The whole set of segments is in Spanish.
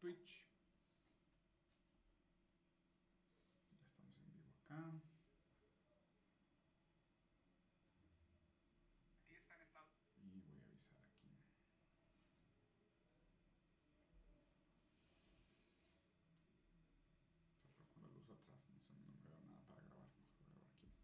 Twitch. Ya estamos en vivo acá. Y voy a avisar aquí. Pero con la luz atrás, no me veo nada para grabar. Mejor voy a grabar aquí.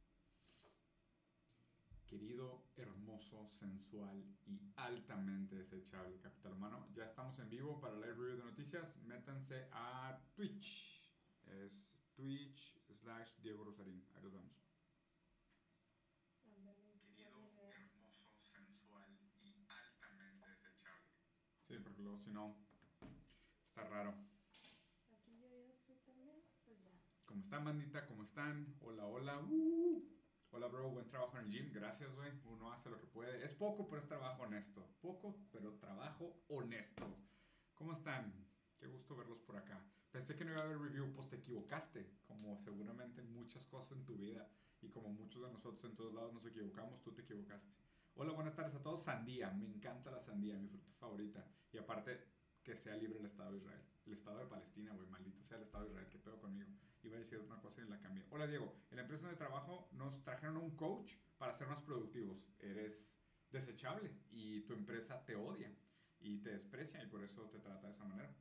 Querido, hermoso, sensual y altamente desechable capital humano, ya estamos en vivo para live review de noticias. Métanse a Twitch. Es Twitch/Diego Rosarín. Ahí los vemos. Querido, hermoso, sensual y altamente desechable. Sí, porque luego si no, está raro. Aquí yo ya estoy también, pues ya. ¿Cómo están, bandita? ¿Cómo están? Hola, hola. Hola, bro. Buen trabajo en el gym. Gracias, güey. Uno hace lo que puede. Es poco, pero es trabajo honesto. Poco, pero trabajo honesto. ¿Cómo están? Qué gusto verlos por acá. Pensé que no iba a haber review, pues te equivocaste. Como seguramente muchas cosas en tu vida. Y como muchos de nosotros en todos lados nos equivocamos, tú te equivocaste. Hola, buenas tardes a todos. Sandía. Me encanta la sandía, mi fruta favorita. Y aparte, que sea libre el Estado de Israel. El Estado de Palestina, güey. Maldito sea el Estado de Israel. ¿Qué pedo conmigo? Iba a decir una cosa y la cambié. Hola, Diego. En la empresa donde trabajo nos trajeron un coach para ser más productivos. Eres desechable y tu empresa te odia y te desprecia y por eso te trata de esa manera.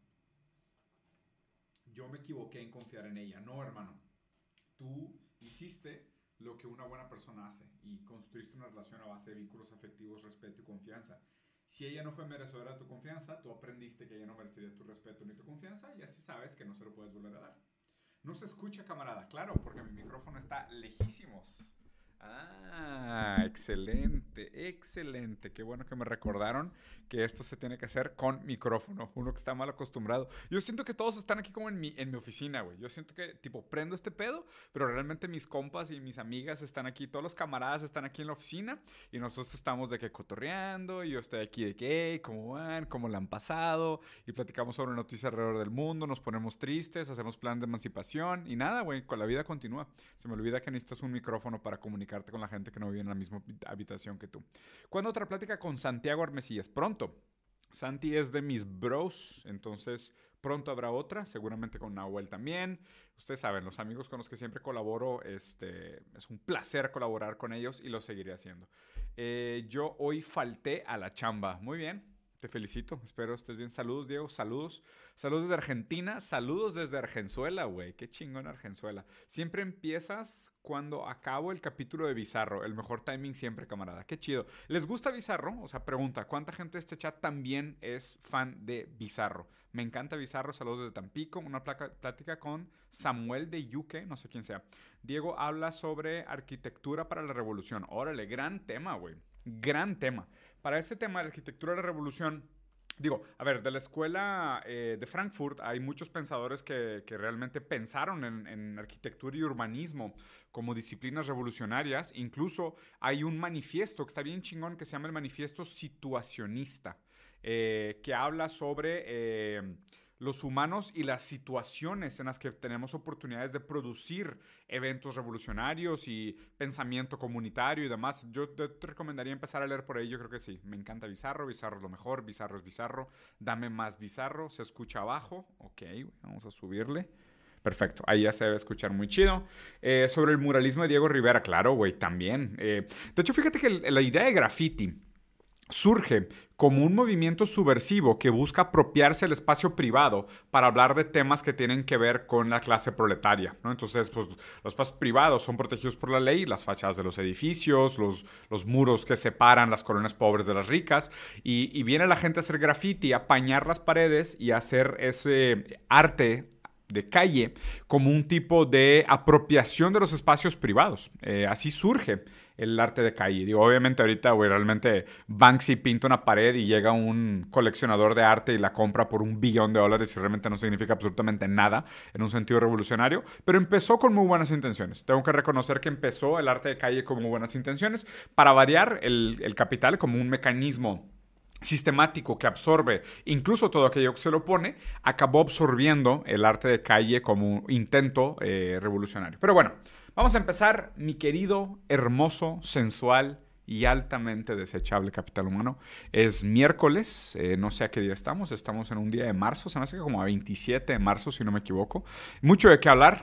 Yo me equivoqué en confiar en ella. No, hermano. Tú hiciste lo que una buena persona hace y construiste una relación a base de vínculos afectivos, respeto y confianza. Si ella no fue merecedora de tu confianza, tú aprendiste que ella no merecería tu respeto ni tu confianza y así sabes que no se lo puedes volver a dar. No se escucha, camarada, claro, porque mi micrófono está lejísimos. Ah, excelente, excelente. Qué bueno que me recordaron que esto se tiene que hacer con micrófono. Uno que está mal acostumbrado. Yo siento que todos están aquí como en mi oficina, güey. Yo siento que, tipo, prendo este pedo, pero realmente mis compas y mis amigas están aquí. Todos los camaradas están aquí en la oficina y nosotros estamos de que cotorreando. Y yo estoy aquí de que, hey, ¿cómo van? ¿Cómo la han pasado? Y platicamos sobre noticias alrededor del mundo. Nos ponemos tristes, hacemos plan de emancipación y nada, güey. Con la vida continúa. Se me olvida que necesitas un micrófono para comunicarte con la gente que no vive en la misma habitación que tú. ¿Cuándo otra plática con Santiago Armesillas? Pronto. Santi es de mis bros, entonces pronto habrá otra, seguramente con Nahuel también. Ustedes saben, los amigos con los que siempre colaboro, es un placer colaborar con ellos y lo seguiré haciendo. Yo hoy falté a la chamba. Muy bien. Te felicito, espero estés bien. Saludos, Diego, saludos. Saludos desde Argentina, saludos desde Argenzuela, güey. Qué chingón Argenzuela. Siempre empiezas cuando acabo el capítulo de Bizarro. El mejor timing siempre, camarada. Qué chido. ¿Les gusta Bizarro? O sea, pregunta, ¿cuánta gente de este chat también es fan de Bizarro? Me encanta Bizarro, saludos desde Tampico. Una plática con Samuel de Yuque, no sé quién sea. Diego habla sobre arquitectura para la revolución. Órale, gran tema, güey. Gran tema. Para ese tema de arquitectura de la revolución, digo, a ver, de la escuela de Frankfurt hay muchos pensadores que realmente pensaron en arquitectura y urbanismo como disciplinas revolucionarias. Incluso hay un manifiesto que está bien chingón que se llama el manifiesto situacionista, que habla sobre los humanos y las situaciones en las que tenemos oportunidades de producir eventos revolucionarios y pensamiento comunitario y demás. Yo te recomendaría empezar a leer por ahí, yo creo que sí. Me encanta Bizarro, Bizarro es lo mejor, Bizarro es Bizarro. Dame más Bizarro, se escucha abajo. Ok, vamos a subirle. Perfecto, ahí ya se debe escuchar muy chido. Sobre el muralismo de Diego Rivera, claro, güey, también. De hecho, fíjate que la idea de graffiti surge como un movimiento subversivo que busca apropiarse del espacio privado para hablar de temas que tienen que ver con la clase proletaria, ¿no? Entonces, pues, los espacios privados son protegidos por la ley, las fachadas de los edificios, los muros que separan las colonias pobres de las ricas, y viene la gente a hacer graffiti, a apañar las paredes y a hacer ese arte de calle como un tipo de apropiación de los espacios privados. Así surge el arte de calle. Digo, obviamente ahorita, güey, realmente Banksy pinta una pared y llega un coleccionador de arte y la compra por $1 billón y realmente no significa absolutamente nada en un sentido revolucionario, pero empezó con muy buenas intenciones. Tengo que reconocer que empezó el arte de calle con muy buenas intenciones. Para variar, el capital como un mecanismo sistemático que absorbe incluso todo aquello que se lo pone, acabó absorbiendo el arte de calle como un intento revolucionario. Pero bueno, vamos a empezar, mi querido, hermoso, sensual y altamente desechable capital humano. Es miércoles, no sé a qué día estamos en un día de marzo, se me hace que como a 27 de marzo, si no me equivoco. Mucho de qué hablar.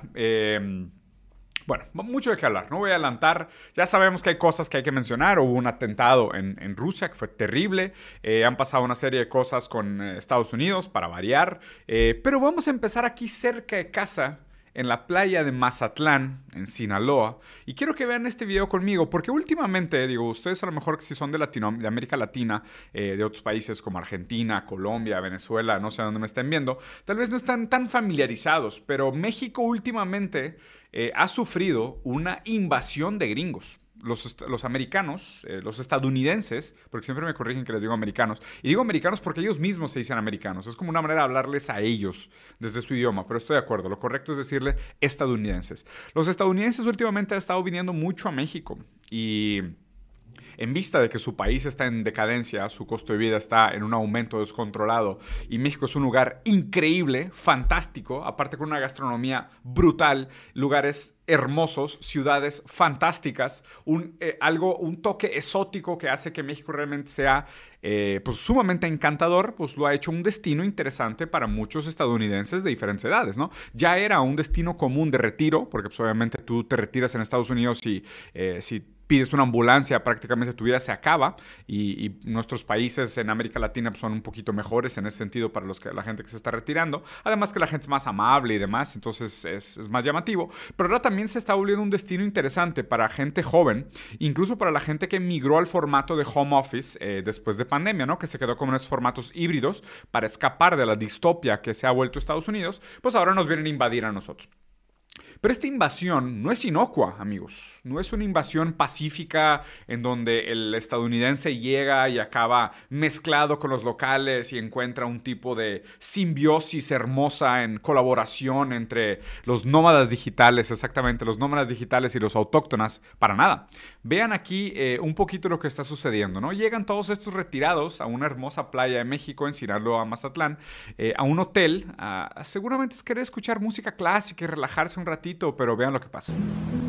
Bueno, mucho de qué hablar, no voy a adelantar, ya sabemos que hay cosas que hay que mencionar, hubo un atentado en Rusia que fue terrible, han pasado una serie de cosas con Estados Unidos para variar, pero vamos a empezar aquí cerca de casa, en la playa de Mazatlán, en Sinaloa, y quiero que vean este video conmigo, porque últimamente, digo, ustedes a lo mejor que si son de América Latina, de otros países como Argentina, Colombia, Venezuela, no sé dónde me estén viendo, tal vez no están tan familiarizados, pero México últimamente ha sufrido una invasión de gringos. Los americanos, los estadounidenses, porque siempre me corrigen que les digo americanos, y digo americanos porque ellos mismos se dicen americanos, es como una manera de hablarles a ellos desde su idioma, pero estoy de acuerdo, lo correcto es decirle estadounidenses. Los estadounidenses últimamente han estado viniendo mucho a México y en vista de que su país está en decadencia, su costo de vida está en un aumento descontrolado y México es un lugar increíble, fantástico, aparte con una gastronomía brutal, lugares hermosos, ciudades fantásticas, un toque exótico que hace que México realmente sea pues sumamente encantador, pues lo ha hecho un destino interesante para muchos estadounidenses de diferentes edades, ¿no? Ya era un destino común de retiro, porque pues obviamente tú te retiras en Estados Unidos y si pides una ambulancia, prácticamente tu vida se acaba y nuestros países en América Latina pues, son un poquito mejores en ese sentido para la gente que se está retirando. Además que la gente es más amable y demás, entonces es más llamativo. Pero ahora también se está volviendo un destino interesante para gente joven, incluso para la gente que migró al formato de home office después de pandemia, ¿no? Que se quedó con esos formatos híbridos para escapar de la distopia que se ha vuelto Estados Unidos, pues ahora nos vienen a invadir a nosotros. Pero esta invasión no es inocua, amigos. No es una invasión pacífica en donde el estadounidense llega y acaba mezclado con los locales y encuentra un tipo de simbiosis hermosa en colaboración entre los nómadas digitales, exactamente, los nómadas digitales y los autóctonas. Para nada. Vean aquí un poquito lo que está sucediendo, ¿no? Llegan todos estos retirados a una hermosa playa de México, en Sinaloa, Mazatlán, a un hotel. Seguramente es querer escuchar música clásica y relajarse un ratito, pero vean lo que pasa.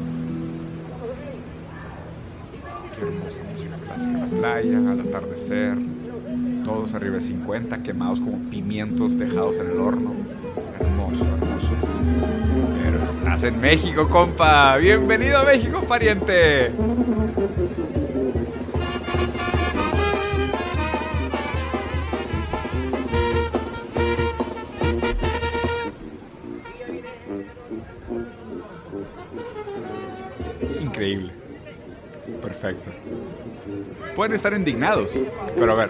Qué hermosa música clásica en la playa, al atardecer, todos arriba de 50, quemados como pimientos dejados en el horno. Hermoso, hermoso. Pero estás en México, compa. Bienvenido a México, pariente. Increíble. Perfecto. Pueden estar indignados, pero a ver.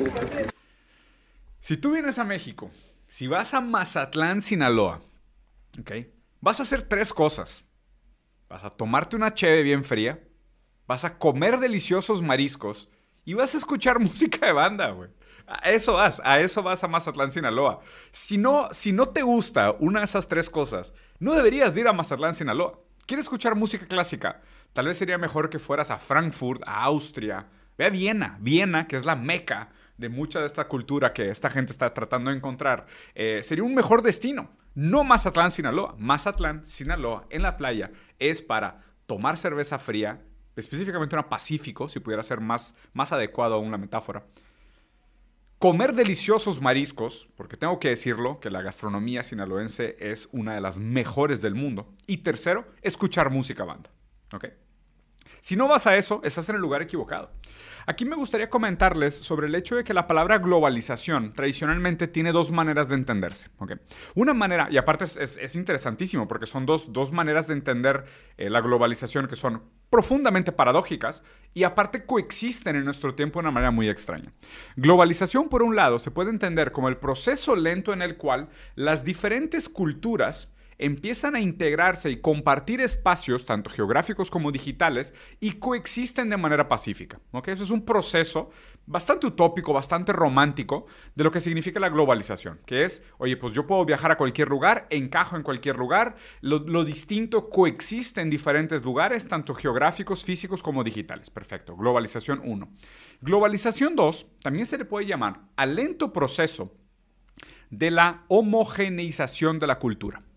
Si tú vienes a México, si vas a Mazatlán, Sinaloa, ¿ok? Vas a hacer 3 cosas. Vas a tomarte una cheve bien fría, vas a comer deliciosos mariscos y vas a escuchar música de banda, güey. A eso vas a Mazatlán, Sinaloa. Si no te gusta una de esas 3 cosas, no deberías de ir a Mazatlán, Sinaloa. ¿Quieres escuchar música clásica? Tal vez sería mejor que fueras a Frankfurt, a Austria. Ve a Viena, que es la meca de mucha de esta cultura que esta gente está tratando de encontrar. Sería un mejor destino. No Mazatlán, Sinaloa. Mazatlán, Sinaloa, en la playa, es para tomar cerveza fría, específicamente una Pacífico, si pudiera ser más adecuado a una metáfora. Comer deliciosos mariscos, porque tengo que decirlo, que la gastronomía sinaloense es una de las mejores del mundo. Y tercero, escuchar música banda. ¿Ok? Si no vas a eso, estás en el lugar equivocado. Aquí me gustaría comentarles sobre el hecho de que la palabra globalización tradicionalmente tiene 2 maneras de entenderse. ¿Okay? Una manera, y aparte es interesantísimo porque son dos maneras de entender la globalización que son profundamente paradójicas y aparte coexisten en nuestro tiempo de una manera muy extraña. Globalización, por un lado, se puede entender como el proceso lento en el cual las diferentes culturas empiezan a integrarse y compartir espacios, tanto geográficos como digitales, y coexisten de manera pacífica. ¿Okay? Eso es un proceso bastante utópico, bastante romántico de lo que significa la globalización, que es, oye, pues yo puedo viajar a cualquier lugar, encajo en cualquier lugar, lo distinto coexiste en diferentes lugares, tanto geográficos, físicos como digitales. Perfecto, globalización 1. Globalización 2 también se le puede llamar al lento proceso de la homogeneización de la cultura.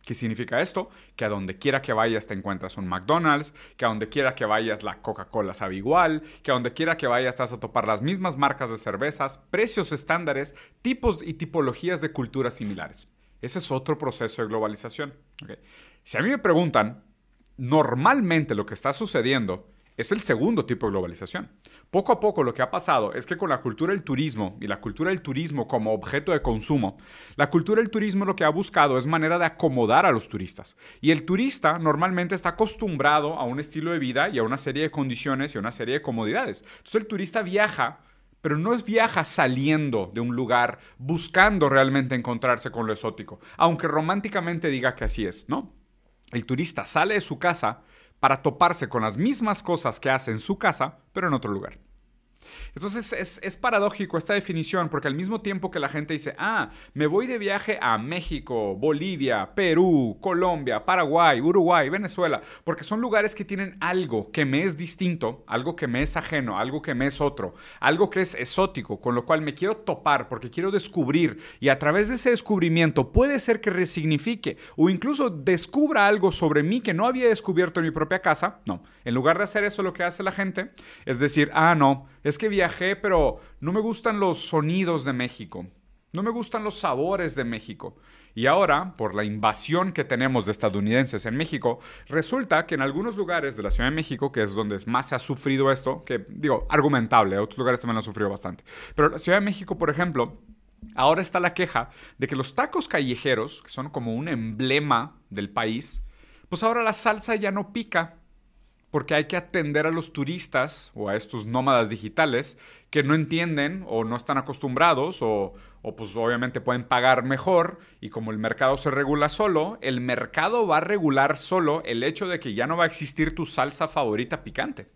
¿Qué significa esto? Que a donde quiera que vayas te encuentras un McDonald's, que a donde quiera que vayas la Coca-Cola sabe igual, que a donde quiera que vayas te vas a topar las mismas marcas de cervezas, precios estándares, tipos y tipologías de culturas similares. Ese es otro proceso de globalización. ¿Okay? Si a mí me preguntan, normalmente lo que está sucediendo es el segundo tipo de globalización. Poco a poco lo que ha pasado es que con la cultura del turismo y la cultura del turismo como objeto de consumo, la cultura del turismo lo que ha buscado es manera de acomodar a los turistas. Y el turista normalmente está acostumbrado a un estilo de vida y a una serie de condiciones y a una serie de comodidades. Entonces el turista viaja, pero no viaja saliendo de un lugar buscando realmente encontrarse con lo exótico, aunque románticamente diga que así es, ¿no? El turista sale de su casa para toparse con las mismas cosas que hace en su casa, pero en otro lugar. Entonces es paradójico esta definición porque al mismo tiempo que la gente dice, me voy de viaje a México, Bolivia, Perú, Colombia, Paraguay, Uruguay, Venezuela, porque son lugares que tienen algo que me es distinto, algo que me es ajeno, algo que me es otro, algo que es exótico, con lo cual me quiero topar porque quiero descubrir y a través de ese descubrimiento puede ser que resignifique o incluso descubra algo sobre mí que no había descubierto en mi propia casa. No, en lugar de hacer eso lo que hace la gente es decir, no, es que viajé, pero no me gustan los sonidos de México. No me gustan los sabores de México. Y ahora, por la invasión que tenemos de estadounidenses en México, resulta que en algunos lugares de la Ciudad de México, que es donde más se ha sufrido esto, que digo, argumentable, otros lugares también lo han sufrido bastante. Pero la Ciudad de México, por ejemplo, ahora está la queja de que los tacos callejeros, que son como un emblema del país, pues ahora la salsa ya no pica. Porque hay que atender a los turistas o a estos nómadas digitales que no entienden o no están acostumbrados o pues obviamente pueden pagar mejor y como el mercado se regula solo, el mercado va a regular solo el hecho de que ya no va a existir tu salsa favorita picante.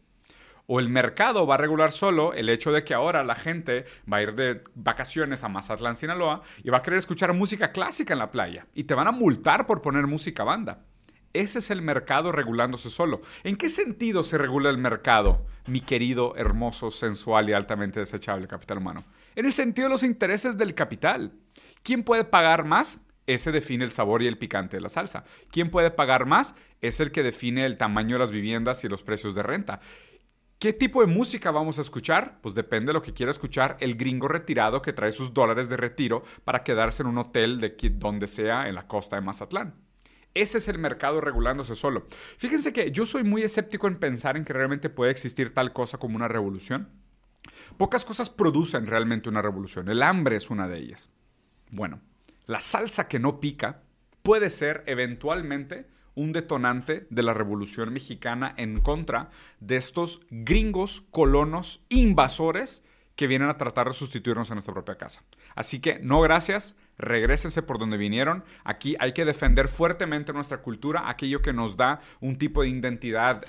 O el mercado va a regular solo el hecho de que ahora la gente va a ir de vacaciones a Mazatlán, Sinaloa y va a querer escuchar música clásica en la playa y te van a multar por poner música banda. Ese es el mercado regulándose solo. ¿En qué sentido se regula el mercado, mi querido, hermoso, sensual y altamente desechable capital humano? En el sentido de los intereses del capital. ¿Quién puede pagar más? Ese define el sabor y el picante de la salsa. ¿Quién puede pagar más? Es el que define el tamaño de las viviendas y los precios de renta. ¿Qué tipo de música vamos a escuchar? Pues depende de lo que quiera escuchar el gringo retirado que trae sus dólares de retiro para quedarse en un hotel de donde sea en la costa de Mazatlán. Ese es el mercado regulándose solo. Fíjense que yo soy muy escéptico en pensar en que realmente puede existir tal cosa como una revolución. Pocas cosas producen realmente una revolución. El hambre es una de ellas. Bueno, la salsa que no pica puede ser eventualmente un detonante de la revolución mexicana en contra de estos gringos, colonos, invasores que vienen a tratar de sustituirnos en nuestra propia casa. Así que no gracias, regrésense por donde vinieron. Aquí hay que defender fuertemente nuestra cultura, aquello que nos da un tipo de identidad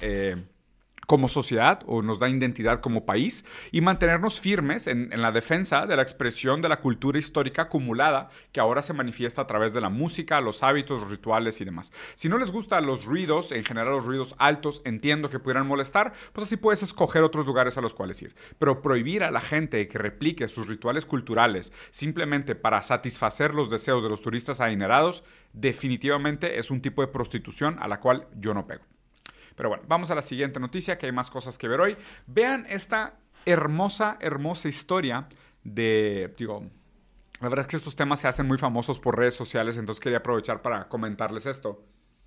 como sociedad o nos da identidad como país y mantenernos firmes en la defensa de la expresión de la cultura histórica acumulada que ahora se manifiesta a través de la música, los hábitos, los rituales y demás. Si no les gustan los ruidos, en general los ruidos altos, entiendo que pudieran molestar, pues así puedes escoger otros lugares a los cuales ir. Pero prohibir a la gente que replique sus rituales culturales simplemente para satisfacer los deseos de los turistas adinerados, definitivamente es un tipo de prostitución a la cual yo no pego. Pero bueno, vamos a la siguiente noticia, que hay más cosas que ver hoy. Vean esta hermosa, hermosa historia de, la verdad es que estos temas se hacen muy famosos por redes sociales, entonces quería aprovechar para comentarles esto.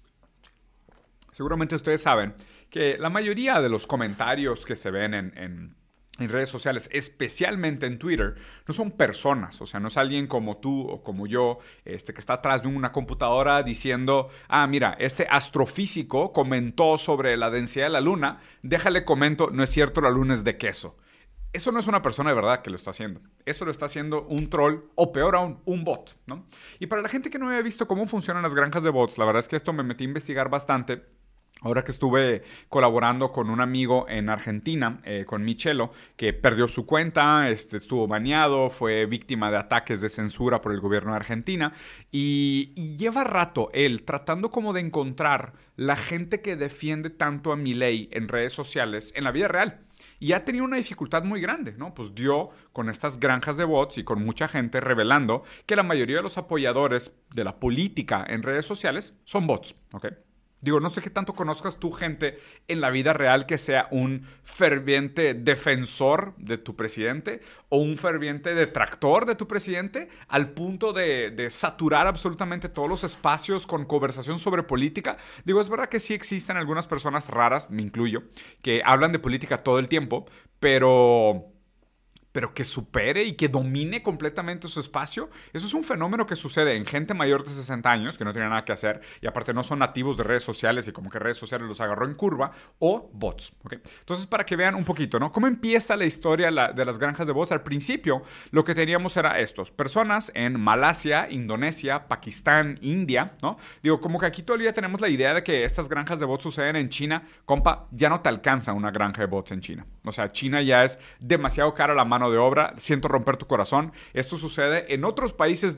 Seguramente ustedes saben que la mayoría de los comentarios que se ven en redes sociales, especialmente en Twitter, no son personas, o sea, no es alguien como tú o como yo, que está atrás de una computadora diciendo, mira, este astrofísico comentó sobre la densidad de la luna, déjale comento, no es cierto, la luna es de queso. Eso no es una persona de verdad que lo está haciendo. Eso lo está haciendo un troll o peor aún, un bot, ¿no? Y para la gente que no había visto cómo funcionan las granjas de bots, la verdad es que esto me metí a investigar bastante. Ahora que estuve colaborando con un amigo en Argentina, con Michelo, que perdió su cuenta, estuvo baneado, fue víctima de ataques de censura por el gobierno de Argentina y lleva rato él tratando como de encontrar la gente que defiende tanto a Milei en redes sociales en la vida real. Y ha tenido una dificultad muy grande, ¿no? Pues dio con estas granjas de bots y con mucha gente revelando que la mayoría de los apoyadores de la política en redes sociales son bots, ¿ok? Digo, no sé qué tanto conozcas tú gente en la vida real que sea un ferviente defensor de tu presidente o un ferviente detractor de tu presidente al punto de saturar absolutamente todos los espacios con conversación sobre política. Digo, es verdad que sí existen algunas personas raras, me incluyo, que hablan de política todo el tiempo, pero que supere y que domine completamente su espacio. Eso es un fenómeno que sucede en gente mayor de 60 años, que no tiene nada que hacer, y aparte no son nativos de redes sociales, y como que redes sociales los agarró en curva, o bots, ¿ok? Entonces, para que vean un poquito, ¿no? ¿Cómo empieza la historia de las granjas de bots? Al principio, lo que teníamos era estos, personas en Malasia, Indonesia, Pakistán, India, ¿no? Digo, como que aquí todavía tenemos la idea de que estas granjas de bots suceden en China. Compa, ya no te alcanza una granja de bots en China. O sea, China ya es demasiado cara la mano de obra, siento romper tu corazón. Esto sucede en otros países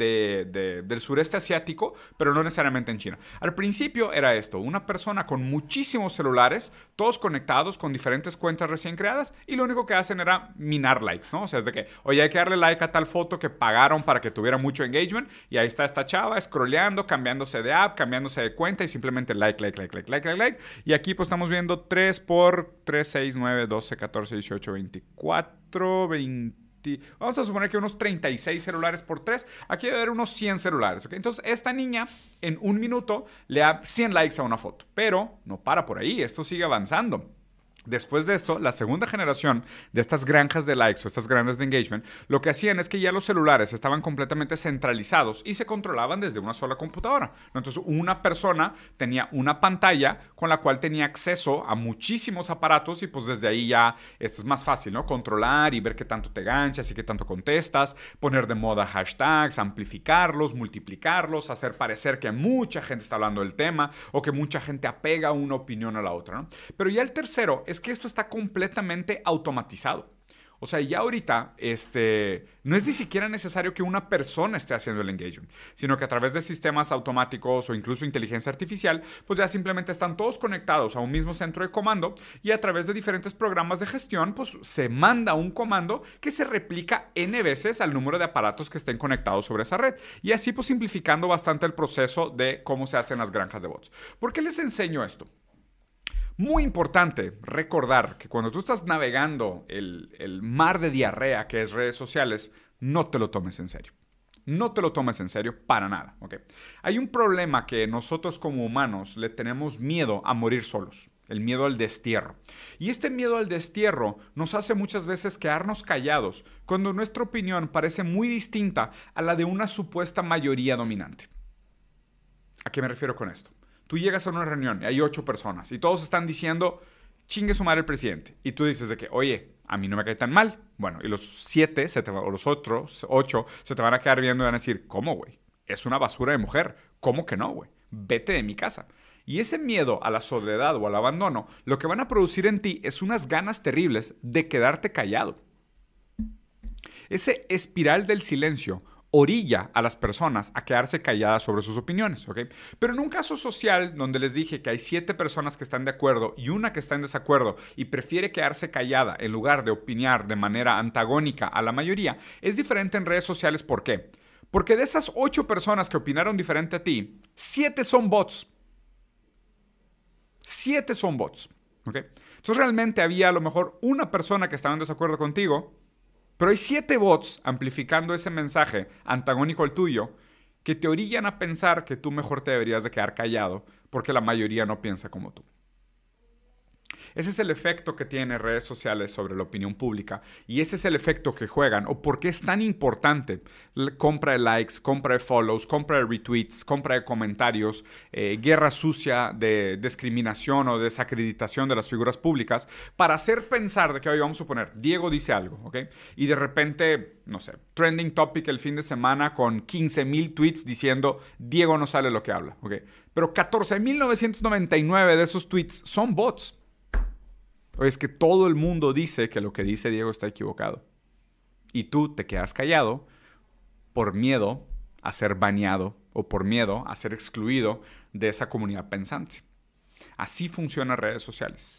del sureste asiático, pero no necesariamente en China. Al principio era esto, una persona con muchísimos celulares, todos conectados con diferentes cuentas recién creadas, y lo único que hacen era minar likes, ¿no? O sea, es de que, oye, hay que darle like a tal foto que pagaron para que tuviera mucho engagement, y ahí está esta chava scrolleando, cambiándose de app, cambiándose de cuenta, y simplemente like. Y aquí pues estamos viendo 3 por 3, 6, 9, 12, 14, 18, 24, 20. Vamos a suponer que unos 36 celulares por 3. Aquí debe haber unos 100 celulares, ¿ok? Entonces, esta niña en un minuto le da 100 likes a una foto. Pero no para por ahí, esto sigue avanzando. Después de esto, la segunda generación de estas granjas de likes o estas grandes de engagement, lo que hacían es que ya los celulares estaban completamente centralizados y se controlaban desde una sola computadora. Entonces, una persona tenía una pantalla con la cual tenía acceso a muchísimos aparatos y pues desde ahí ya esto es más fácil, ¿no? Controlar y ver qué tanto te ganchas y qué tanto contestas, poner de moda hashtags, amplificarlos, multiplicarlos, hacer parecer que mucha gente está hablando del tema o que mucha gente apega una opinión a la otra, ¿no? Pero ya el tercero es que esto está completamente automatizado. O sea, ya ahorita no es ni siquiera necesario que una persona esté haciendo el engagement, sino que a través de sistemas automáticos o incluso inteligencia artificial, pues ya simplemente están todos conectados a un mismo centro de comando y a través de diferentes programas de gestión, pues se manda un comando que se replica N veces al número de aparatos que estén conectados sobre esa red. Y así pues simplificando bastante el proceso de cómo se hacen las granjas de bots. ¿Por qué les enseño esto? Muy importante recordar que cuando tú estás navegando el mar de diarrea que es redes sociales, no te lo tomes en serio. No te lo tomes en serio para nada, ¿ok? Hay un problema que nosotros como humanos le tenemos miedo a morir solos. El miedo al destierro. Y este miedo al destierro nos hace muchas veces quedarnos callados cuando nuestra opinión parece muy distinta a la de una supuesta mayoría dominante. ¿A qué me refiero con esto? Tú llegas a una reunión y hay 8 personas y todos están diciendo, chingue su madre el presidente. Y tú dices de que, oye, a mí no me cae tan mal. Bueno, y los 7 o los otros 8 se te van a quedar viendo y van a decir, ¿cómo, güey? Es una basura de mujer. ¿Cómo que no, güey? Vete de mi casa. Y ese miedo a la soledad o al abandono, lo que van a producir en ti es unas ganas terribles de quedarte callado. Ese espiral del silencio orilla a las personas a quedarse calladas sobre sus opiniones, ¿ok? Pero en un caso social donde les dije que hay 7 personas que están de acuerdo y una que está en desacuerdo y prefiere quedarse callada en lugar de opinar de manera antagónica a la mayoría, es diferente en redes sociales. ¿Por qué? Porque de esas 8 personas que opinaron diferente a ti, 7 son bots. 7 son bots, ¿ok? Entonces realmente había a lo mejor una persona que estaba en desacuerdo contigo, pero hay 7 bots amplificando ese mensaje antagónico al tuyo que te orillan a pensar que tú mejor te deberías de quedar callado porque la mayoría no piensa como tú. Ese es el efecto que tienen redes sociales sobre la opinión pública y ese es el efecto que juegan o por qué es tan importante compra de likes, compra de follows, compra de retweets, compra de comentarios, guerra sucia de discriminación o desacreditación de las figuras públicas para hacer pensar de que hoy vamos a suponer, Diego dice algo, ¿ok? Y de repente, no sé, trending topic el fin de semana con 15,000 tweets diciendo Diego no sale lo que habla, ¿ok? Pero 14,999 de esos tweets son bots. O es que todo el mundo dice que lo que dice Diego está equivocado. Y tú te quedas callado por miedo a ser baneado o por miedo a ser excluido de esa comunidad pensante. Así funcionan redes sociales.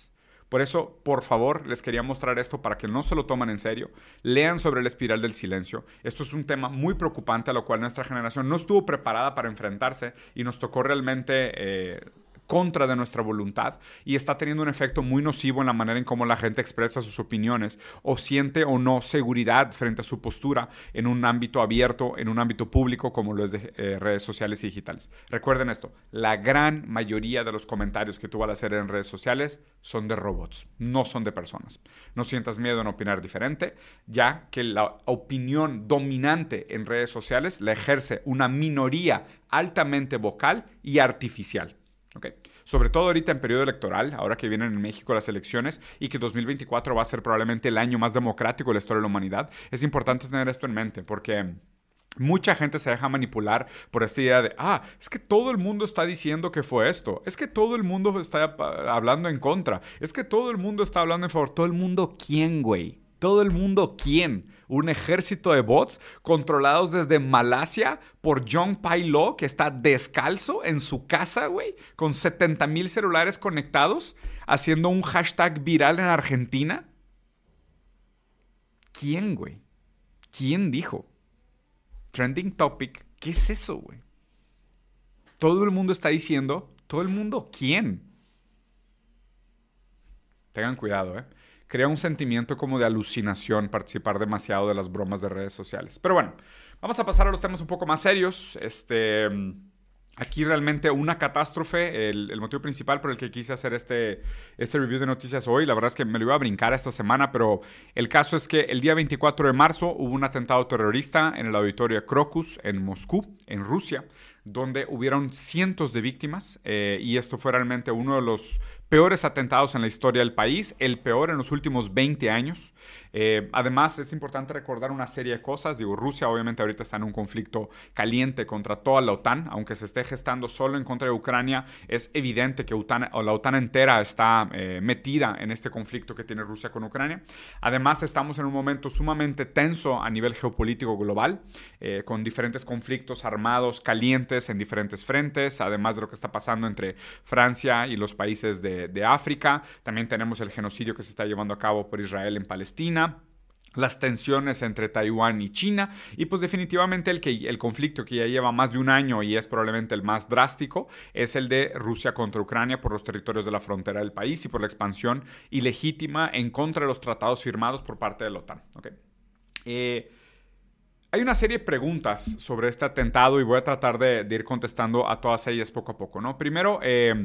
Por eso, por favor, les quería mostrar esto para que no se lo tomen en serio. Lean sobre la espiral del silencio. Esto es un tema muy preocupante a lo cual nuestra generación no estuvo preparada para enfrentarse y nos tocó realmente contra de nuestra voluntad y está teniendo un efecto muy nocivo en la manera en cómo la gente expresa sus opiniones o siente o no seguridad frente a su postura en un ámbito abierto, en un ámbito público como lo es de redes sociales y digitales. Recuerden esto, la gran mayoría de los comentarios que tú vas a hacer en redes sociales son de robots, no son de personas. No sientas miedo en opinar diferente, ya que la opinión dominante en redes sociales la ejerce una minoría altamente vocal y artificial. Okay. Sobre todo ahorita en periodo electoral, ahora que vienen en México las elecciones y que 2024 va a ser probablemente el año más democrático de la historia de la humanidad, es importante tener esto en mente porque mucha gente se deja manipular por esta idea de, es que todo el mundo está diciendo que fue esto, es que todo el mundo está hablando en contra, es que todo el mundo está hablando en favor. ¿Todo el mundo quién, güey? ¿Todo el mundo quién? Un ejército de bots controlados desde Malasia por Jong Pai-lo, que está descalzo en su casa, güey, con 70,000 celulares conectados, haciendo un hashtag viral en Argentina. ¿Quién, güey? ¿Quién dijo? Trending topic. ¿Qué es eso, güey? Todo el mundo está diciendo, ¿todo el mundo quién? Tengan cuidado, crea un sentimiento como de alucinación participar demasiado de las bromas de redes sociales. Pero bueno, vamos a pasar a los temas un poco más serios. Aquí realmente una catástrofe, el motivo principal por el que quise hacer este review de noticias hoy. La verdad es que me lo iba a brincar esta semana, pero el caso es que el día 24 de marzo hubo un atentado terrorista en el auditorio Crocus en Moscú, en Rusia, donde hubieron cientos de víctimas y esto fue realmente uno de los peores atentados en la historia del país, el peor en los últimos 20 años. Además, es importante recordar una serie de cosas. Rusia obviamente ahorita está en un conflicto caliente contra toda la OTAN, aunque se esté gestando solo en contra de Ucrania, es evidente que la OTAN entera está metida en este conflicto que tiene Rusia con Ucrania. Además, estamos en un momento sumamente tenso a nivel geopolítico global, con diferentes conflictos armados calientes en diferentes frentes, además de lo que está pasando entre Francia y los países de África. También tenemos el genocidio que se está llevando a cabo por Israel en Palestina, las tensiones entre Taiwán y China y pues definitivamente el conflicto que ya lleva más de un año y es probablemente el más drástico es el de Rusia contra Ucrania por los territorios de la frontera del país y por la expansión ilegítima en contra de los tratados firmados por parte de la OTAN. Hay una serie de preguntas sobre este atentado y voy a tratar de ir contestando a todas ellas poco a poco, ¿no? Primero,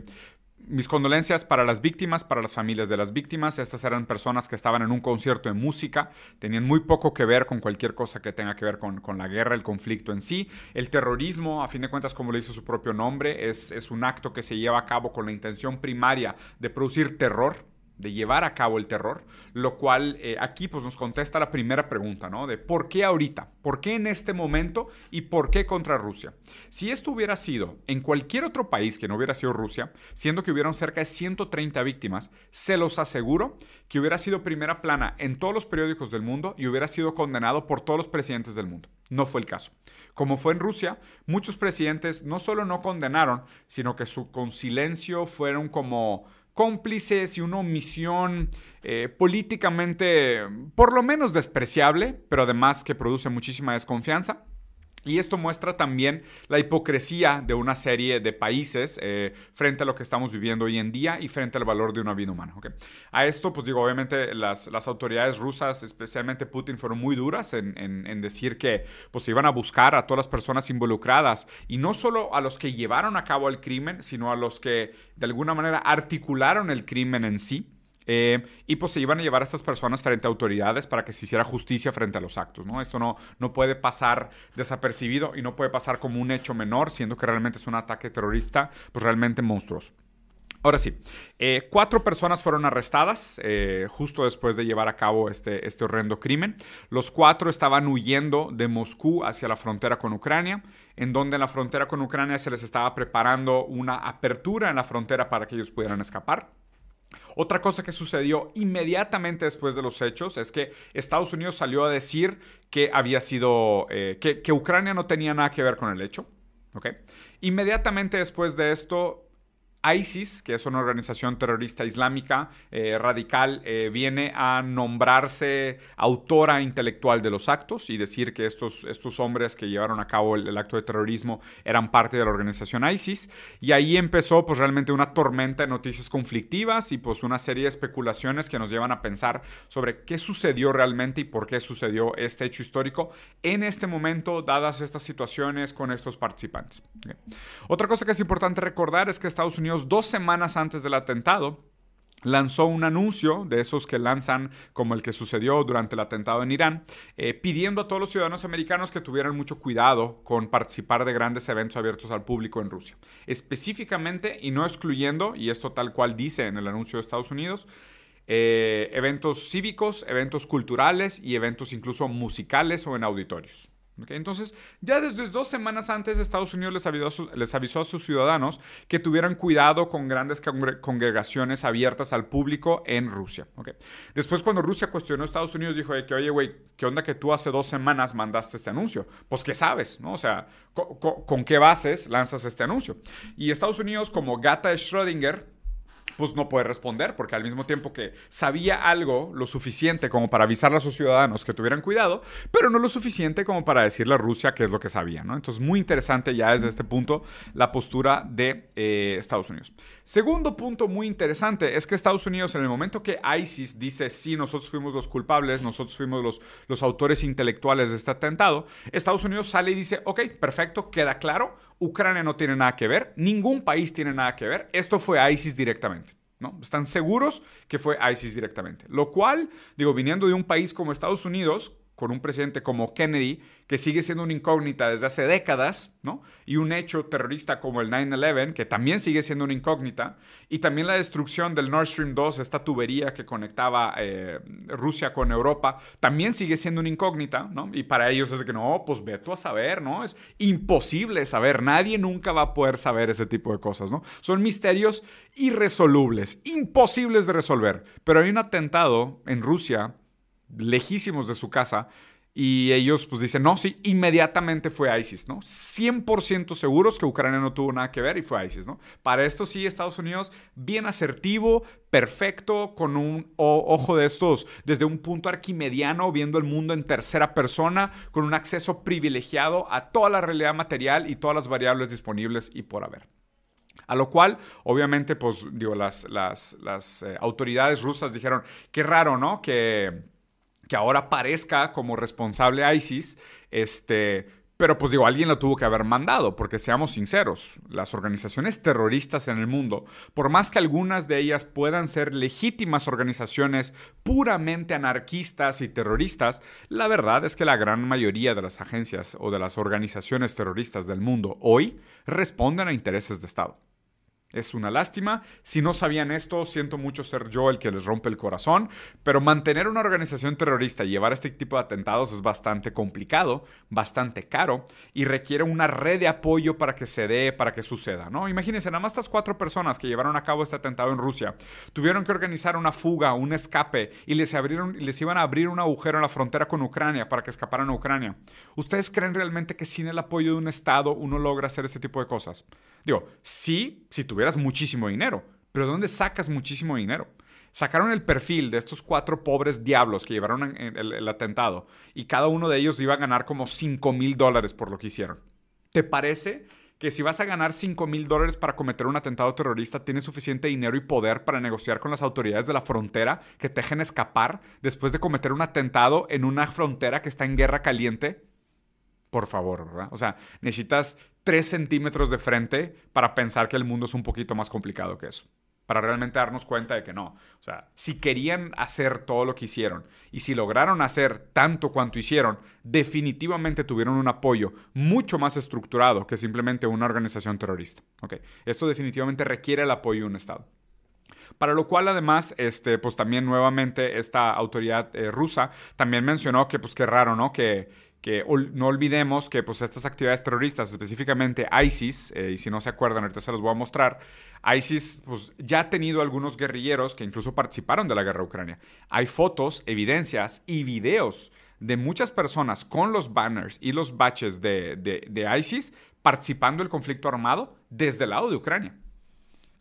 mis condolencias para las víctimas, para las familias de las víctimas. Estas eran personas que estaban en un concierto de música, tenían muy poco que ver con cualquier cosa que tenga que ver con la guerra, el conflicto en sí. El terrorismo, a fin de cuentas, como le dice su propio nombre, es un acto que se lleva a cabo con la intención primaria de producir terror, de llevar a cabo el terror, lo cual aquí pues nos contesta la primera pregunta, ¿no? De ¿por qué ahorita? ¿Por qué en este momento? ¿Y por qué contra Rusia? Si esto hubiera sido en cualquier otro país que no hubiera sido Rusia, siendo que hubieron cerca de 130 víctimas, se los aseguro que hubiera sido primera plana en todos los periódicos del mundo y hubiera sido condenado por todos los presidentes del mundo. No fue el caso. Como fue en Rusia, muchos presidentes no solo no condenaron, sino que con silencio fueron como cómplices y una omisión políticamente por lo menos despreciable, pero además que produce muchísima desconfianza. Y esto muestra también la hipocresía de una serie de países frente a lo que estamos viviendo hoy en día y frente al valor de una vida humana. A esto, pues digo, obviamente las autoridades rusas, especialmente Putin, fueron muy duras en decir que pues iban a buscar a todas las personas involucradas y no solo a los que llevaron a cabo el crimen, sino a los que de alguna manera articularon el crimen en sí. Y pues se iban a llevar a estas personas frente a autoridades para que se hiciera justicia frente a los actos, ¿no? Esto no puede pasar desapercibido y no puede pasar como un hecho menor, siendo que realmente es un ataque terrorista, pues realmente monstruoso. Ahora sí, 4 personas fueron arrestadas justo después de llevar a cabo este horrendo crimen. Los 4 estaban huyendo de Moscú hacia la frontera con Ucrania, en donde en la frontera con Ucrania se les estaba preparando una apertura en la frontera para que ellos pudieran escapar. Otra cosa que sucedió inmediatamente después de los hechos es que Estados Unidos salió a decir que había sido, que Ucrania no tenía nada que ver con el hecho. Inmediatamente después de esto, ISIS, que es una organización terrorista islámica radical, viene a nombrarse autora intelectual de los actos y decir que estos hombres que llevaron a cabo el acto de terrorismo eran parte de la organización ISIS. Y ahí empezó pues realmente una tormenta de noticias conflictivas y pues una serie de especulaciones que nos llevan a pensar sobre qué sucedió realmente y por qué sucedió este hecho histórico en este momento, dadas estas situaciones con estos participantes. Okay. Otra cosa que es importante recordar es que Estados Unidos, 2 semanas antes del atentado, lanzó un anuncio de esos que lanzan como el que sucedió durante el atentado en Irán, pidiendo a todos los ciudadanos americanos que tuvieran mucho cuidado con participar de grandes eventos abiertos al público en Rusia. Específicamente, y no excluyendo, y esto tal cual dice en el anuncio de Estados Unidos, eventos cívicos, eventos culturales y eventos incluso musicales o en auditorios. Okay, entonces, ya desde 2 semanas antes, Estados Unidos les avisó a sus ciudadanos que tuvieran cuidado con grandes congregaciones abiertas al público en Rusia. Okay. Después, cuando Rusia cuestionó a Estados Unidos, dijo que, oye, güey, ¿qué onda que tú hace 2 semanas mandaste este anuncio? Pues, ¿qué sabes? ¿No? O sea, ¿con qué bases lanzas este anuncio? Y Estados Unidos, como gata de Schrödinger, pues no puede responder, porque al mismo tiempo que sabía algo lo suficiente como para avisarle a sus ciudadanos que tuvieran cuidado, pero no lo suficiente como para decirle a Rusia qué es lo que sabía, ¿no? Entonces, muy interesante ya desde este punto la postura de Estados Unidos. Segundo punto muy interesante es que Estados Unidos, en el momento que ISIS dice, sí, nosotros fuimos los culpables, nosotros fuimos los autores intelectuales de este atentado, Estados Unidos sale y dice, ok, perfecto, queda claro, Ucrania no tiene nada que ver, ningún país tiene nada que ver, esto fue ISIS directamente, ¿no? Están seguros que fue ISIS directamente. Lo cual, digo, viniendo de un país como Estados Unidos, con un presidente como Kennedy, que sigue siendo una incógnita desde hace décadas, ¿no? Y un hecho terrorista como el 9/11, que también sigue siendo una incógnita, y también la destrucción del Nord Stream 2, esta tubería que conectaba Rusia con Europa, también sigue siendo una incógnita, ¿no? Y para ellos es de que no, pues ve tú a saber, ¿no? Es imposible saber, nadie nunca va a poder saber ese tipo de cosas, ¿no? Son misterios irresolubles, imposibles de resolver. Pero hay un atentado en Rusia, lejísimos de su casa, y ellos pues dicen, no, sí, inmediatamente fue ISIS, ¿no? 100% seguros que Ucrania no tuvo nada que ver y fue ISIS, ¿no? Para esto sí, Estados Unidos, bien asertivo, perfecto, con un ojo de estos, desde un punto arquimediano, viendo el mundo en tercera persona, con un acceso privilegiado a toda la realidad material y todas las variables disponibles y por haber. A lo cual, obviamente, pues, digo, las autoridades rusas dijeron, qué raro, ¿no? Que ahora parezca como responsable a ISIS, pero pues digo, alguien lo tuvo que haber mandado, porque seamos sinceros, las organizaciones terroristas en el mundo, por más que algunas de ellas puedan ser legítimas organizaciones puramente anarquistas y terroristas, la verdad es que la gran mayoría de las agencias o de las organizaciones terroristas del mundo hoy responden a intereses de Estado. Es una lástima. Si no sabían esto, siento mucho ser yo el que les rompe el corazón, pero mantener una organización terrorista y llevar este tipo de atentados es bastante complicado, bastante caro y requiere una red de apoyo para que se dé, para que suceda, ¿no? Imagínense, nada más estas 4 personas que llevaron a cabo este atentado en Rusia tuvieron que organizar una fuga, un escape y les iban a abrir un agujero en la frontera con Ucrania para que escaparan a Ucrania. ¿Ustedes creen realmente que sin el apoyo de un Estado uno logra hacer ese tipo de cosas? Digo, sí, si tuvieras muchísimo dinero, pero ¿de dónde sacas muchísimo dinero? Sacaron el perfil de estos 4 pobres diablos que llevaron el atentado y cada uno de ellos iba a ganar como $5,000 por lo que hicieron. ¿Te parece que si vas a ganar $5,000 para cometer un atentado terrorista, tienes suficiente dinero y poder para negociar con las autoridades de la frontera que te dejen escapar después de cometer un atentado en una frontera que está en guerra caliente? Por favor, ¿verdad? O sea, necesitas 3 centímetros de frente para pensar que el mundo es un poquito más complicado que eso. Para realmente darnos cuenta de que no. O sea, si querían hacer todo lo que hicieron y si lograron hacer tanto cuanto hicieron, definitivamente tuvieron un apoyo mucho más estructurado que simplemente una organización terrorista. Okay. Esto definitivamente requiere el apoyo de un Estado. Para lo cual, además, pues también nuevamente esta autoridad rusa también mencionó que, pues qué raro, ¿no? Que no olvidemos que pues estas actividades terroristas, específicamente ISIS, y si no se acuerdan, ahorita se los voy a mostrar, ISIS pues, ya ha tenido algunos guerrilleros que incluso participaron de la guerra de Ucrania. Hay fotos, evidencias y videos de muchas personas con los banners y los badges de ISIS participando del conflicto armado desde el lado de Ucrania.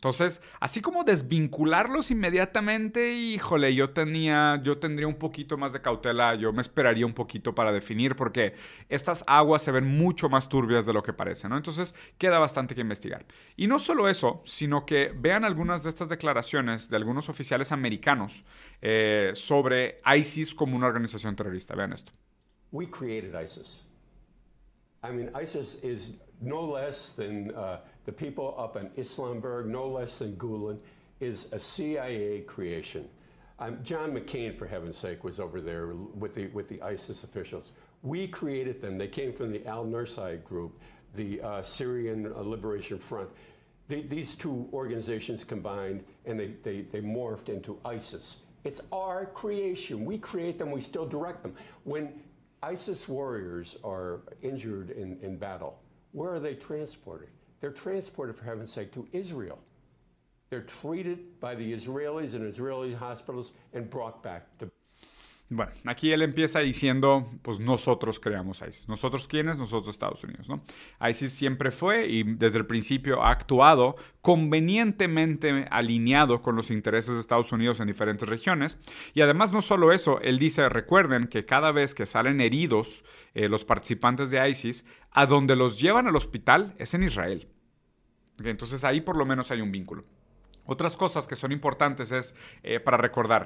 Entonces, así como desvincularlos inmediatamente, híjole, yo tendría un poquito más de cautela, yo me esperaría un poquito para definir, porque estas aguas se ven mucho más turbias de lo que parece, ¿no? Entonces, queda bastante que investigar. Y no solo eso, sino que vean algunas de estas declaraciones de algunos oficiales americanos sobre ISIS como una organización terrorista. Vean esto. We created ISIS. I mean, ISIS is no less than the people up in Islamberg, no less than Gulen, is a CIA creation. John McCain, for heaven's sake, was over there with the ISIS officials. We created them. They came from the Al-Nusra group, the Syrian Liberation Front. These two organizations combined, and they morphed into ISIS. It's our creation. We create them. We still direct them. When ISIS warriors are injured in battle, where are they transported? They're transported, for heaven's sake, to Israel. They're treated by the Israelis in Israeli hospitals and brought back to... Bueno, aquí él empieza diciendo, pues nosotros creamos ISIS. ¿Nosotros quiénes? Nosotros Estados Unidos, ¿no? ISIS siempre fue y desde el principio ha actuado convenientemente alineado con los intereses de Estados Unidos en diferentes regiones. Y además no solo eso, él dice, recuerden que cada vez que salen heridos los participantes de ISIS, a donde los llevan al hospital es en Israel. Okay, entonces ahí por lo menos hay un vínculo. Otras cosas que son importantes es para recordar.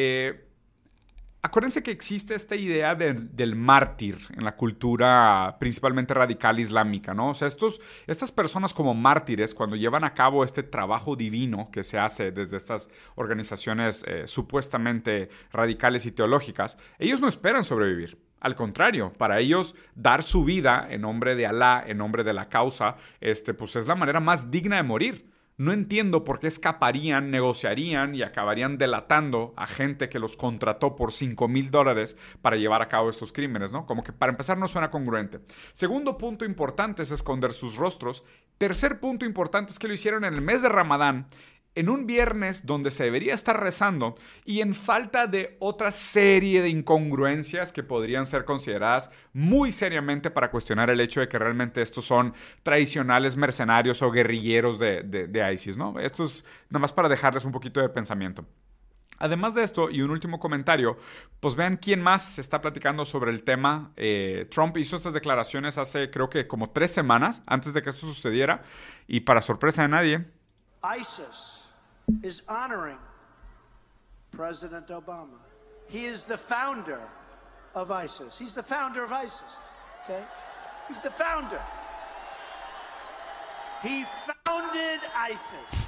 Acuérdense que existe esta idea del mártir en la cultura principalmente radical islámica, ¿no? O sea, estas personas como mártires, cuando llevan a cabo este trabajo divino que se hace desde estas organizaciones supuestamente radicales y teológicas, ellos no esperan sobrevivir. Al contrario, para ellos dar su vida en nombre de Alá, en nombre de la causa, pues es la manera más digna de morir. No entiendo por qué escaparían, negociarían y acabarían delatando a gente que los contrató por $5,000 para llevar a cabo estos crímenes, ¿no? Como que para empezar no suena congruente. Segundo punto importante es esconder sus rostros. Tercer punto importante es que lo hicieron en el mes de Ramadán, en un viernes donde se debería estar rezando y en falta de otra serie de incongruencias que podrían ser consideradas muy seriamente para cuestionar el hecho de que realmente estos son tradicionales mercenarios o guerrilleros de ISIS, ¿no? Esto es nada más para dejarles un poquito de pensamiento. Además de esto, y un último comentario, pues vean quién más está platicando sobre el tema. Trump hizo estas declaraciones hace creo que como 3 semanas antes de que esto sucediera y para sorpresa de nadie, ISIS is honoring President Obama. He is the founder of ISIS. He's the founder of ISIS, okay? He's the founder. He founded ISIS.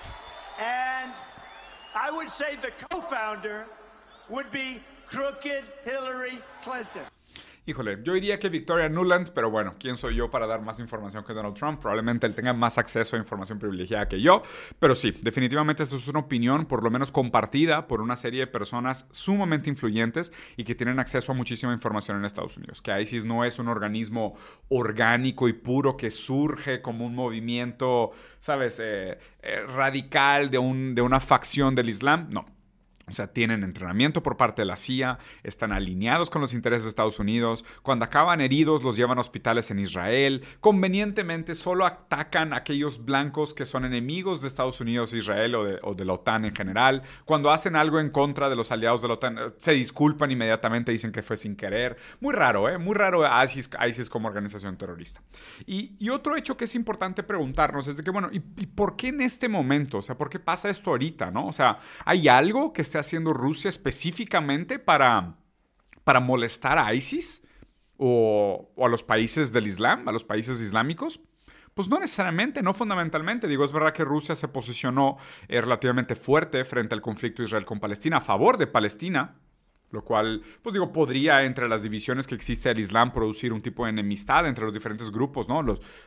And I would say the co-founder would be crooked Hillary Clinton. Híjole, yo diría que Victoria Nuland, pero bueno, ¿quién soy yo para dar más información que Donald Trump? Probablemente él tenga más acceso a información privilegiada que yo, pero sí, definitivamente esto es una opinión por lo menos compartida por una serie de personas sumamente influyentes y que tienen acceso a muchísima información en Estados Unidos. Que ISIS no es un organismo orgánico y puro que surge como un movimiento, ¿sabes? Radical de una facción del Islam, no. O sea, tienen entrenamiento por parte de la CIA, están alineados con los intereses de Estados Unidos. Cuando acaban heridos, los llevan a hospitales en Israel. Convenientemente, solo atacan a aquellos blancos que son enemigos de Estados Unidos, Israel o de la OTAN en general. Cuando hacen algo en contra de los aliados de la OTAN, se disculpan inmediatamente, dicen que fue sin querer. Muy raro, ¿eh? Muy raro ISIS como organización terrorista. Y otro hecho que es importante preguntarnos es de que, bueno, ¿y por qué en este momento? O sea, ¿por qué pasa esto ahorita, no? O sea, ¿hay algo que esté haciendo Rusia específicamente para molestar a ISIS o a los países del Islam, a los países islámicos? Pues no necesariamente, no fundamentalmente. Digo, es verdad que Rusia se posicionó relativamente fuerte frente al conflicto Israel con Palestina, a favor de Palestina, lo cual, pues digo, podría entre las divisiones que existe del Islam producir un tipo de enemistad entre los diferentes grupos, ¿no?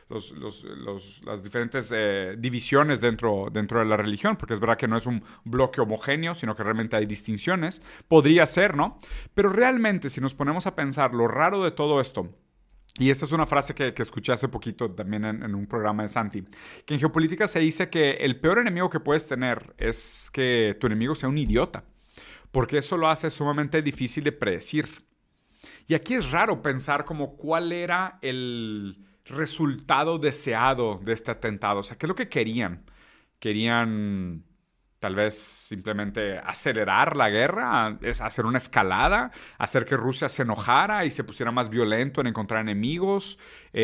Las diferentes divisiones dentro de la religión, porque es verdad que no es un bloque homogéneo, sino que realmente hay distinciones. Podría ser, ¿no? Pero realmente, si nos ponemos a pensar lo raro de todo esto, y esta es una frase que escuché hace poquito también en un programa de Santi, que en geopolítica se dice que el peor enemigo que puedes tener es que tu enemigo sea un idiota, porque eso lo hace sumamente difícil de predecir. Y aquí es raro pensar como cuál era el resultado deseado de este atentado. O sea, ¿qué es lo que querían? querían tal vez simplemente acelerar la guerra, es hacer una escalada, hacer que Rusia se enojara y se pusiera más violento en encontrar enemigos.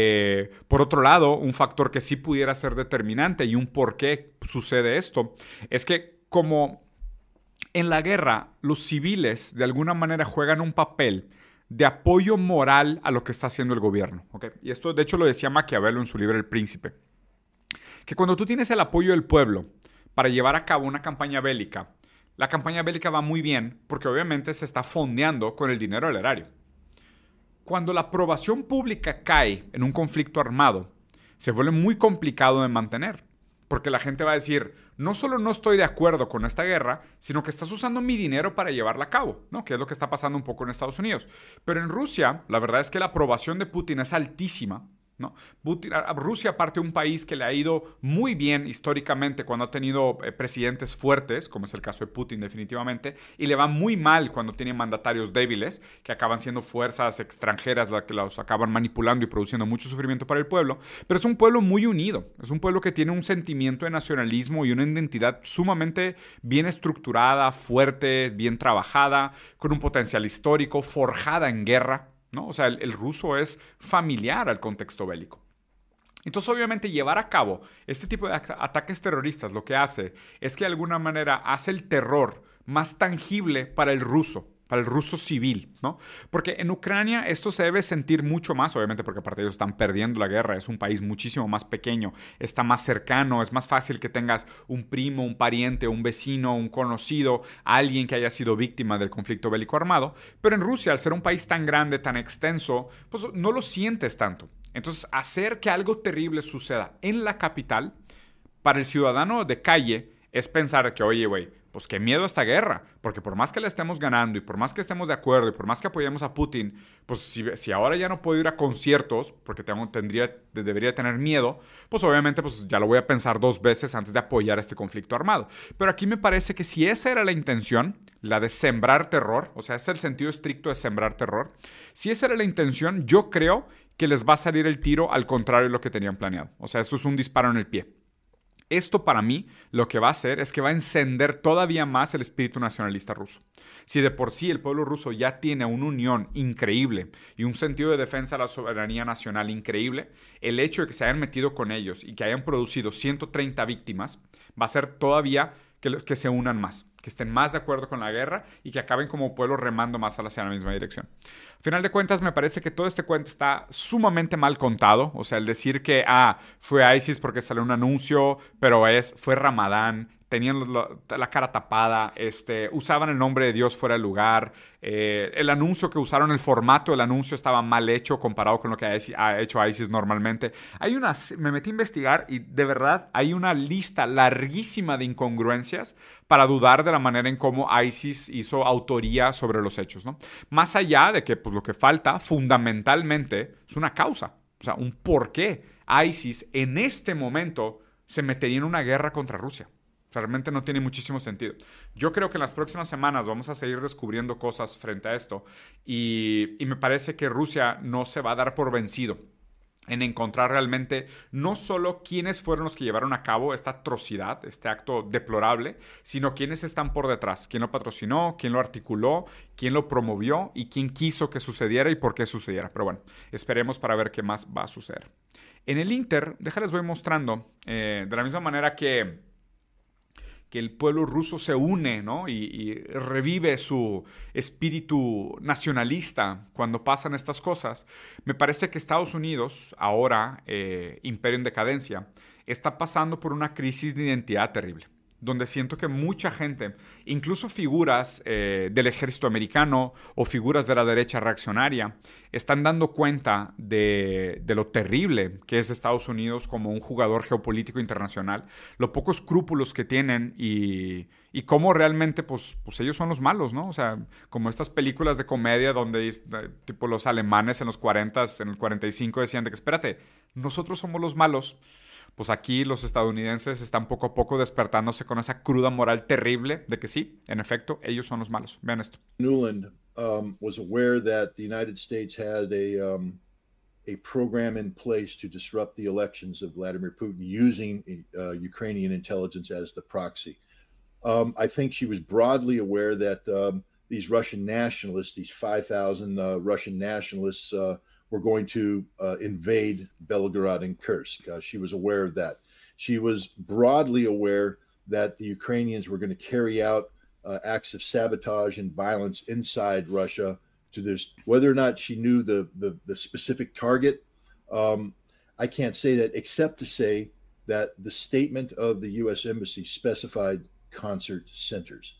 Por otro lado, un factor que sí pudiera ser determinante y un por qué sucede esto es que como en la guerra los civiles de alguna manera juegan un papel de apoyo moral a lo que está haciendo el gobierno. ¿Okay? Y esto de hecho lo decía Maquiavelo en su libro El Príncipe. Que cuando tú tienes el apoyo del pueblo para llevar a cabo una campaña bélica, la campaña bélica va muy bien porque obviamente se está fondeando con el dinero del erario. Cuando la aprobación pública cae en un conflicto armado, se vuelve muy complicado de mantener. Porque la gente va a decir, no solo no estoy de acuerdo con esta guerra, sino que estás usando mi dinero para llevarla a cabo, ¿no? Que es lo que está pasando un poco en Estados Unidos. Pero en Rusia, la verdad es que la aprobación de Putin es altísima, ¿no? Rusia, aparte de un país que le ha ido muy bien históricamente cuando ha tenido presidentes fuertes, como es el caso de Putin definitivamente, y le va muy mal cuando tiene mandatarios débiles, que acaban siendo fuerzas extranjeras las que los acaban manipulando y produciendo mucho sufrimiento para el pueblo, pero es un pueblo muy unido, es un pueblo que tiene un sentimiento de nacionalismo y una identidad sumamente bien estructurada, fuerte, bien trabajada, con un potencial histórico, forjada en guerra, ¿no? O sea, el ruso es familiar al contexto bélico. Entonces, obviamente, llevar a cabo este tipo de ataques terroristas lo que hace es que de alguna manera hace el terror más tangible para el ruso civil, ¿no? Porque en Ucrania esto se debe sentir mucho más, obviamente porque aparte ellos están perdiendo la guerra, es un país muchísimo más pequeño, está más cercano, es más fácil que tengas un primo, un pariente, un vecino, un conocido, alguien que haya sido víctima del conflicto bélico armado, pero en Rusia, al ser un país tan grande, tan extenso, pues no lo sientes tanto. Entonces, hacer que algo terrible suceda en la capital, para el ciudadano de calle, es pensar que, oye, güey, pues qué miedo a esta guerra, porque por más que la estemos ganando y por más que estemos de acuerdo y por más que apoyemos a Putin, pues si ahora ya no puedo ir a conciertos porque debería tener miedo, pues obviamente pues ya lo voy a pensar 2 veces antes de apoyar este conflicto armado. Pero aquí me parece que si esa era la intención, la de sembrar terror, o sea, ese es el sentido estricto de sembrar terror, si esa era la intención, yo creo que les va a salir el tiro al contrario de lo que tenían planeado. O sea, esto es un disparo en el pie. Esto para mí lo que va a hacer es que va a encender todavía más el espíritu nacionalista ruso. Si de por sí el pueblo ruso ya tiene una unión increíble y un sentido de defensa de la soberanía nacional increíble, el hecho de que se hayan metido con ellos y que hayan producido 130 víctimas va a hacer todavía que se unan más, que estén más de acuerdo con la guerra y que acaben como pueblo remando más hacia la misma dirección. Al final de cuentas, me parece que todo este cuento está sumamente mal contado. O sea, el decir que fue ISIS porque salió un anuncio, pero fue Ramadán, tenían la cara tapada, usaban el nombre de Dios fuera de lugar. El anuncio que usaron, el formato del anuncio estaba mal hecho comparado con lo que ha hecho ISIS normalmente. Me metí a investigar y de verdad hay una lista larguísima de incongruencias para dudar de la manera en cómo ISIS hizo autoría sobre los hechos, ¿no? Más allá de que pues, lo que falta fundamentalmente es una causa, o sea, un por qué ISIS en este momento se metería en una guerra contra Rusia. Realmente no tiene muchísimo sentido. Yo creo que en las próximas semanas vamos a seguir descubriendo cosas frente a esto y me parece que Rusia no se va a dar por vencido en encontrar realmente no solo quiénes fueron los que llevaron a cabo esta atrocidad, este acto deplorable, sino quiénes están por detrás, quién lo patrocinó, quién lo articuló, quién lo promovió y quién quiso que sucediera y por qué sucediera. Pero bueno, esperemos para ver qué más va a suceder. En el Inter, déjales voy mostrando, de la misma manera que el pueblo ruso se une, ¿no? y revive su espíritu nacionalista cuando pasan estas cosas. Me parece que Estados Unidos, ahora imperio en decadencia, está pasando por una crisis de identidad terrible, donde siento que mucha gente, incluso figuras del ejército americano o figuras de la derecha reaccionaria, están dando cuenta de lo terrible que es Estados Unidos como un jugador geopolítico internacional, los pocos escrúpulos que tienen y cómo realmente pues ellos son los malos, ¿no? O sea, como estas películas de comedia donde tipo los alemanes en los 40s, en el 45 decían de que espérate, nosotros somos los malos. Pues aquí los estadounidenses están poco a poco despertándose con esa cruda moral terrible de que sí, en efecto, ellos son los malos. Vean esto. Nuland was aware that the United States had a program in place to disrupt the elections of Vladimir Putin using Ukrainian intelligence as the proxy. I think she was broadly aware that these Russian nationalists, these 5,000 Russian nationalists, were going to invade Belgorod and Kursk. She was aware of that. She was broadly aware that the Ukrainians were going to carry out acts of sabotage and violence inside Russia. To this, whether or not she knew the specific target, I can't say that, except to say that the statement of the U.S. Embassy specified concert centers.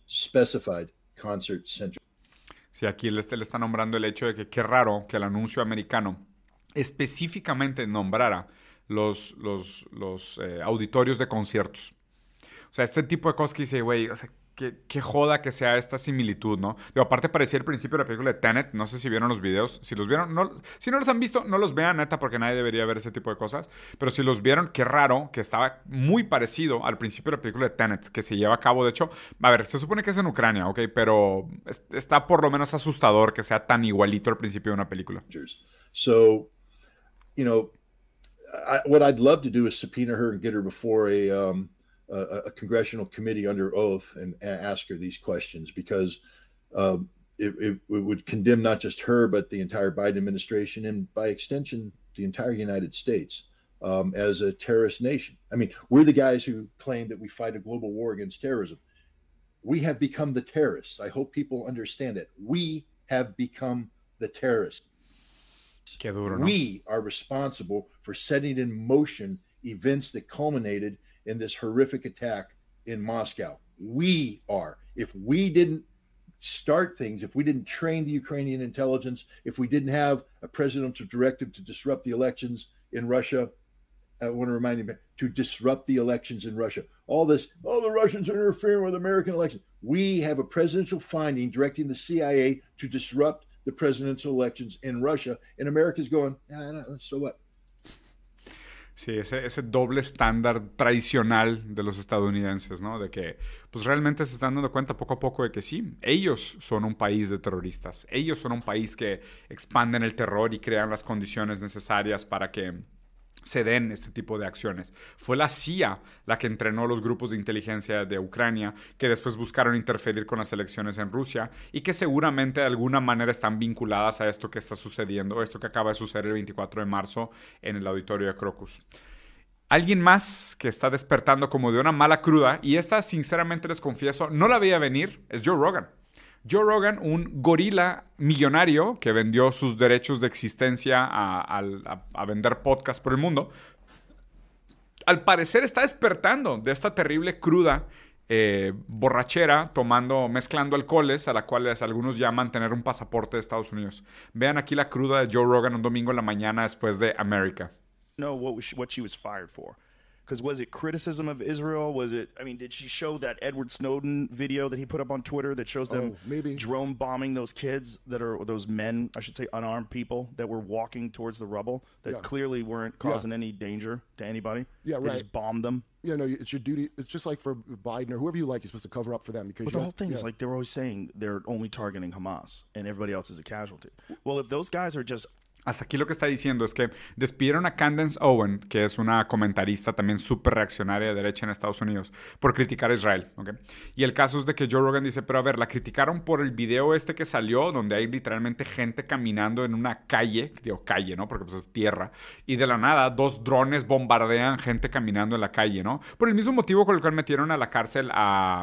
Sí, aquí le está nombrando el hecho de que qué raro que el anuncio americano específicamente nombrara los auditorios de conciertos. O sea, este tipo de cosas que dice, güey, o sea, que joda que sea esta similitud, ¿no? Digo, aparte parecía el principio de la película de Tenet, no sé si vieron los videos, si los vieron, si no los han visto, no los vean, neta, porque nadie debería ver ese tipo de cosas, pero si los vieron, qué raro, que estaba muy parecido al principio de la película de Tenet, que se lleva a cabo, de hecho, a ver, se supone que es en Ucrania, ¿ok? Pero está por lo menos asustador que sea tan igualito al principio de una película. So, you know, what I'd love to do is subpoena her and get her before a congressional committee under oath and ask her these questions, because it would condemn not just her, but the entire Biden administration and by extension, the entire United States as a terrorist nation. I mean, we're the guys who claim that we fight a global war against terrorism. We have become the terrorists. I hope people understand that. We have become the terrorists. Qué duro, ¿no? We are responsible for setting in motion events that culminated in this horrific attack in Moscow. We are. If we didn't start things, if we didn't train the Ukrainian intelligence, if we didn't have a presidential directive to disrupt the elections in Russia, I want to remind you, to disrupt the elections in Russia. All this, the Russians are interfering with American elections. We have a presidential finding directing the CIA to disrupt the presidential elections in Russia, and America's going, so what? Sí, ese doble estándar tradicional de los estadounidenses, ¿no? De que, pues realmente se están dando cuenta poco a poco de que sí, ellos son un país de terroristas. Ellos son un país que expanden el terror y crean las condiciones necesarias para que se den este tipo de acciones. Fue la CIA la que entrenó los grupos de inteligencia de Ucrania, que después buscaron interferir con las elecciones en Rusia y que seguramente de alguna manera están vinculadas a esto que está sucediendo, esto que acaba de suceder el 24 de marzo en el auditorio de Crocus. Alguien más que está despertando como de una mala cruda, y esta sinceramente les confieso, no la veía venir, es Joe Rogan. Joe Rogan, un gorila millonario que vendió sus derechos de existencia a vender podcasts por el mundo, al parecer está despertando de esta terrible cruda borrachera, mezclando alcoholes, a la cual algunos llaman tener un pasaporte de Estados Unidos. Vean aquí la cruda de Joe Rogan un domingo en la mañana después de America. No, what she was fired for. Because was it criticism of Israel? Did she show that Edward Snowden video that he put up on Twitter that shows them drone bombing those kids those men, I should say unarmed people that were walking towards the rubble that clearly weren't causing any danger to anybody? Yeah, right. They just bombed them. Yeah, no, it's your duty. It's just like for Biden or whoever you like, you're supposed to cover up for them. Because but the whole thing is like they're always saying they're only targeting Hamas and everybody else is a casualty. Well, if those guys are just... Hasta aquí lo que está diciendo es que despidieron a Candace Owen, que es una comentarista también súper reaccionaria de derecha en Estados Unidos, por criticar a Israel, ¿okay? Y el caso es de que Joe Rogan dice, pero a ver, la criticaron por el video este que salió, donde hay literalmente gente caminando en una calle, digo calle, ¿no? Porque pues es tierra, y de la nada 2 drones bombardean gente caminando en la calle, ¿no? Por el mismo motivo con el cual metieron a la cárcel a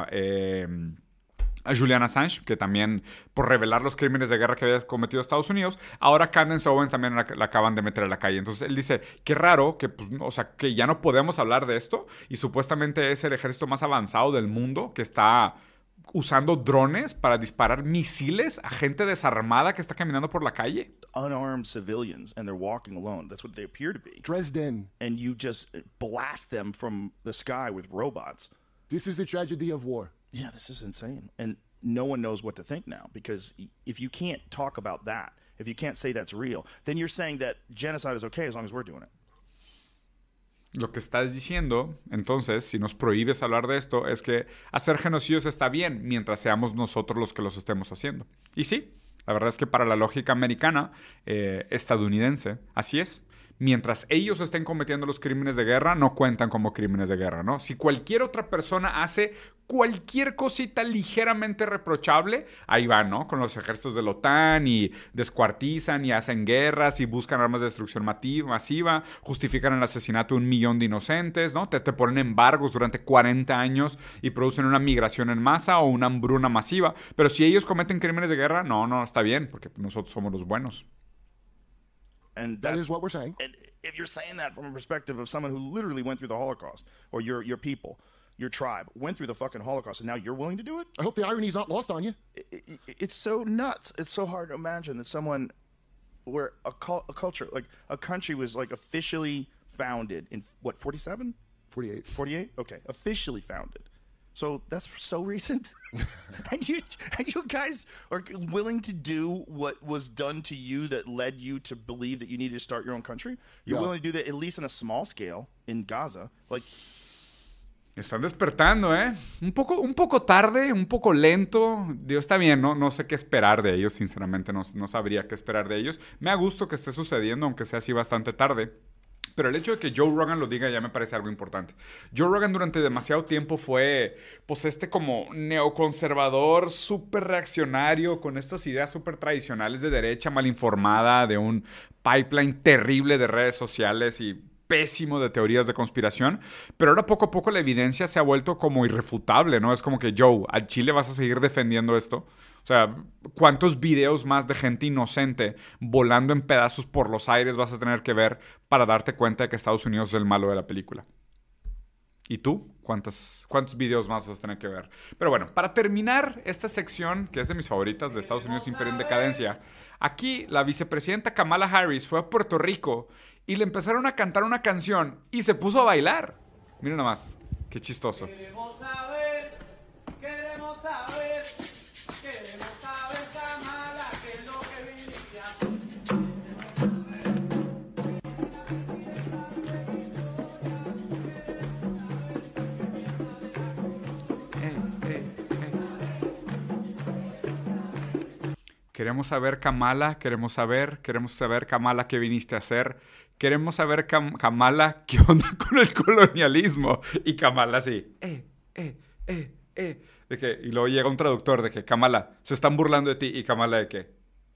Julian Assange, que también por revelar los crímenes de guerra que había cometido Estados Unidos, ahora Candace Owens también la acaban de meter a la calle. Entonces él dice, qué raro que, pues, o sea, que ya no podemos hablar de esto, y supuestamente es el ejército más avanzado del mundo que está usando drones para disparar misiles a gente desarmada que está caminando por la calle. Unarmed civilians, and they're walking alone. That's what they appear to be. Dresden. And you just blast them from the sky with robots. This is the tragedy of war. Yeah, this is insane. And no one knows what to think now, because if you can't talk about that, if you can't say that's real, then you're saying that genocide is okay as long as we're doing it. Lo que estás diciendo, entonces, si nos prohíbes hablar de esto, es que hacer genocidios está bien mientras seamos nosotros los que los estemos haciendo. Y sí, La verdad es que para la lógica americana, estadounidense, así es. Mientras ellos estén cometiendo los crímenes de guerra, no cuentan como crímenes de guerra, ¿no? Si cualquier otra persona hace cualquier cosita ligeramente reprochable, ahí van, ¿no? Con los ejércitos de la OTAN y descuartizan y hacen guerras y buscan armas de destrucción masiva, justifican el asesinato de 1 millón de inocentes, ¿no? Te ponen embargos durante 40 años y producen una migración en masa o una hambruna masiva. Pero si ellos cometen crímenes de guerra, no, está bien, porque nosotros somos los buenos. And that is what we're saying. And if you're saying that from a perspective of someone who literally went through the Holocaust, or your people, your tribe, went through the fucking Holocaust, and now you're willing to do it? I hope the irony's not lost on you. It's so nuts. It's so hard to imagine that someone where a culture, like a country was like officially founded in, what, 47? 48. 48? Okay, officially founded. So that's so recent. and you guys are willing to do what was done to you that led you to believe that you needed to start your own country? You're willing to do that at least on a small scale in Gaza. Like, están despertando, ¿eh? Un poco tarde, un poco lento. Dios, está bien, no sé qué esperar de ellos, sinceramente no sabría qué esperar de ellos. Me da gusto que esté sucediendo, aunque sea así bastante tarde. Pero el hecho de que Joe Rogan lo diga ya me parece algo importante. Joe Rogan durante demasiado tiempo fue, pues, como neoconservador, súper reaccionario, con estas ideas súper tradicionales de derecha mal informada, de un pipeline terrible de redes sociales y pésimo de teorías de conspiración. Pero ahora poco a poco la evidencia se ha vuelto como irrefutable, ¿no? Es como que, Joe, ¿al Chile vas a seguir defendiendo esto? O sea, ¿cuántos videos más de gente inocente volando en pedazos por los aires vas a tener que ver para darte cuenta de que Estados Unidos es el malo de la película? ¿Y tú? ¿Cuántos videos más vas a tener que ver? Pero bueno, para terminar esta sección, que es de mis favoritas de Estados Unidos Imperio en Decadencia, aquí la vicepresidenta Kamala Harris fue a Puerto Rico y le empezaron a cantar una canción y se puso a bailar. Miren nomás, qué chistoso. Queremos saber, Kamala, qué es lo que viniste a hacer. Queremos saber, Kamala, queremos saber, Kamala, qué viniste a hacer. Queremos saber, Kamala, qué onda con el colonialismo. Y Kamala así, de que, y luego llega un traductor de que, Kamala, se están burlando de ti. Y Kamala de que,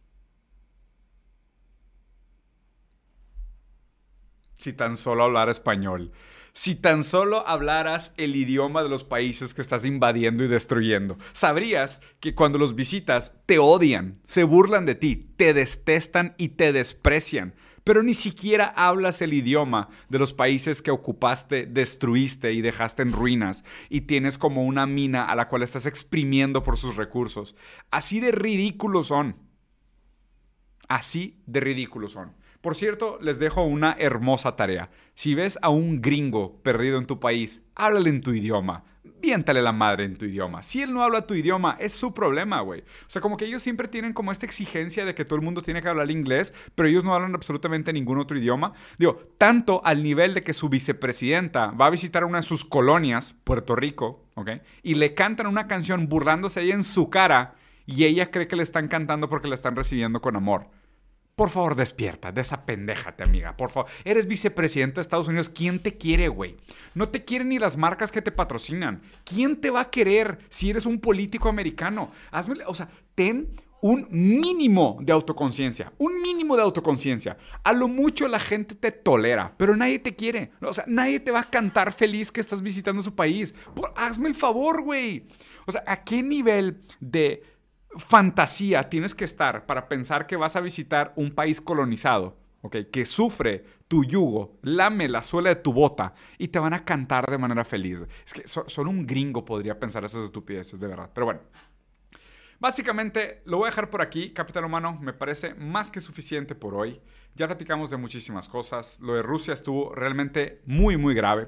si tan solo hablara español. Si tan solo hablaras el idioma de los países que estás invadiendo y destruyendo, sabrías que cuando los visitas te odian, se burlan de ti, te detestan y te desprecian. Pero ni siquiera hablas el idioma de los países que ocupaste, destruiste y dejaste en ruinas y tienes como una mina a la cual estás exprimiendo por sus recursos. Así de ridículos son. Así de ridículos son. Por cierto, les dejo una hermosa tarea. Si ves a un gringo perdido en tu país, háblale en tu idioma. Viéntale la madre en tu idioma. Si él no habla tu idioma, es su problema, güey. O sea, como que ellos siempre tienen como esta exigencia de que todo el mundo tiene que hablar inglés, pero ellos no hablan absolutamente ningún otro idioma. Digo, tanto al nivel de que su vicepresidenta va a visitar una de sus colonias, Puerto Rico, ¿ok? Y le cantan una canción burlándose ahí en su cara y ella cree que le están cantando porque la están recibiendo con amor. Por favor, despierta, desapendéjate, amiga, por favor. Eres vicepresidenta de Estados Unidos. ¿Quién te quiere, güey? No te quieren ni las marcas que te patrocinan. ¿Quién te va a querer si eres un político americano? Hazme, o sea, ten un mínimo de autoconciencia. Un mínimo de autoconciencia. A lo mucho la gente te tolera, pero nadie te quiere. O sea, nadie te va a cantar feliz que estás visitando su país. Hazme el favor, güey. O sea, ¿a qué nivel de fantasía tienes que estar para pensar que vas a visitar un país colonizado, ¿okay? Que sufre tu yugo, lame la suela de tu bota y te van a cantar de manera feliz? Es que solo un gringo podría pensar esas estupideces, de verdad. Pero bueno, básicamente lo voy a dejar por aquí, Capitán Humano. Me parece más que suficiente por hoy. Ya platicamos de muchísimas cosas. Lo de Rusia estuvo realmente muy, muy grave.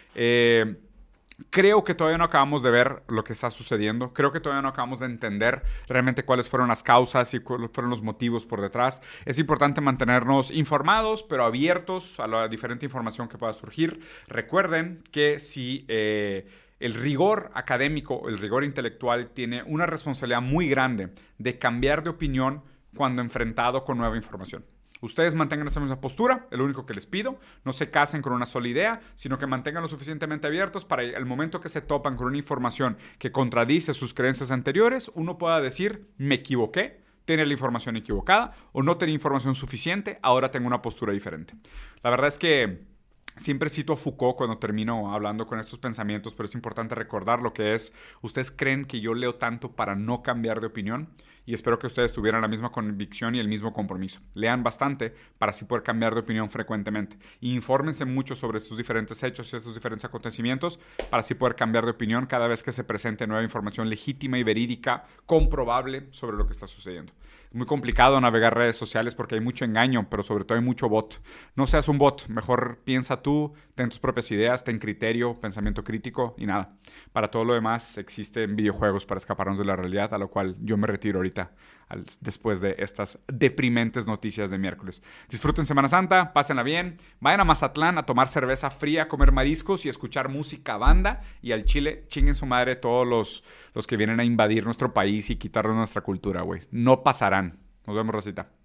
Creo que todavía no acabamos de ver lo que está sucediendo. Creo que todavía no acabamos de entender realmente cuáles fueron las causas y cuáles fueron los motivos por detrás. Es importante mantenernos informados, pero abiertos a la diferente información que pueda surgir. Recuerden que si el rigor académico, el rigor intelectual tiene una responsabilidad muy grande de cambiar de opinión cuando enfrentado con nueva información. Ustedes mantengan esa misma postura, es lo único que les pido. No se casen con una sola idea, sino que mantengan lo suficientemente abiertos para el momento que se topan con una información que contradice sus creencias anteriores, uno pueda decir, me equivoqué, tenía la información equivocada o no tenía información suficiente, ahora tengo una postura diferente. La verdad es que siempre cito a Foucault cuando termino hablando con estos pensamientos, pero es importante recordar lo que es, ¿ustedes creen que yo leo tanto para no cambiar de opinión? Y espero que ustedes tuvieran la misma convicción y el mismo compromiso. Lean bastante para así poder cambiar de opinión frecuentemente. Y infórmense mucho sobre estos diferentes hechos y estos diferentes acontecimientos para así poder cambiar de opinión cada vez que se presente nueva información legítima y verídica, comprobable sobre lo que está sucediendo. Es muy complicado navegar redes sociales porque hay mucho engaño, pero sobre todo hay mucho bot. No seas un bot, mejor piensa tú, ten tus propias ideas, ten criterio, pensamiento crítico y nada. Para todo lo demás existen videojuegos para escaparnos de la realidad, a lo cual yo me retiro ahorita después de estas deprimentes noticias de miércoles. Disfruten Semana Santa, pásenla bien, vayan a Mazatlán a tomar cerveza fría, a comer mariscos y a escuchar música banda, y al Chile chinguen su madre todos los que vienen a invadir nuestro país y quitarnos nuestra cultura, güey. No pasarán. Nos vemos, racita.